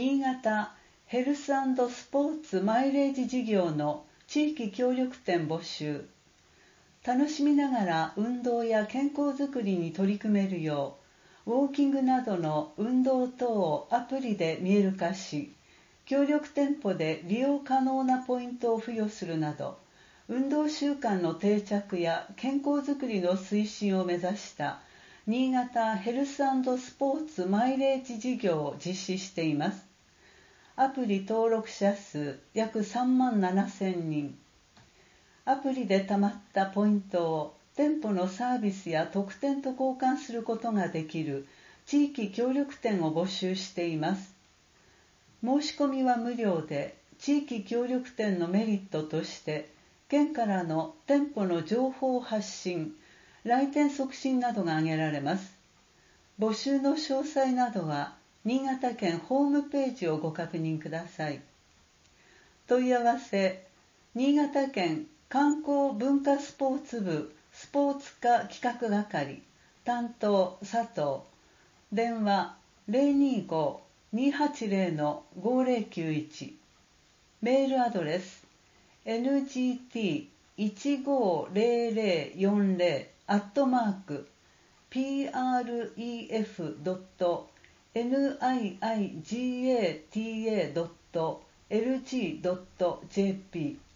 新潟ヘルス&スポーツマイレージ事業の地域協力店募集。楽しみながら運動や健康づくりに取り組めるよう、ウォーキングなどの運動等をアプリで見える化し、協力店舗で利用可能なポイントを付与するなど、運動習慣の定着や健康づくりの推進を目指した新潟ヘルス&スポーツマイレージ事業を実施しています。アプリ登録者数約3万7000人。アプリで貯まったポイントを店舗のサービスや特典と交換することができる地域協力店を募集しています。申し込みは無料で、地域協力店のメリットとして県からの店舗の情報発信、来店促進などが挙げられます。募集の詳細などは新潟県ホームページをご確認ください。問い合わせ、新潟県観光文化スポーツ部スポーツ課企画係担当佐藤。電話 025-280-5091。メールアドレス NGT1500@pref.niigata.lg.jp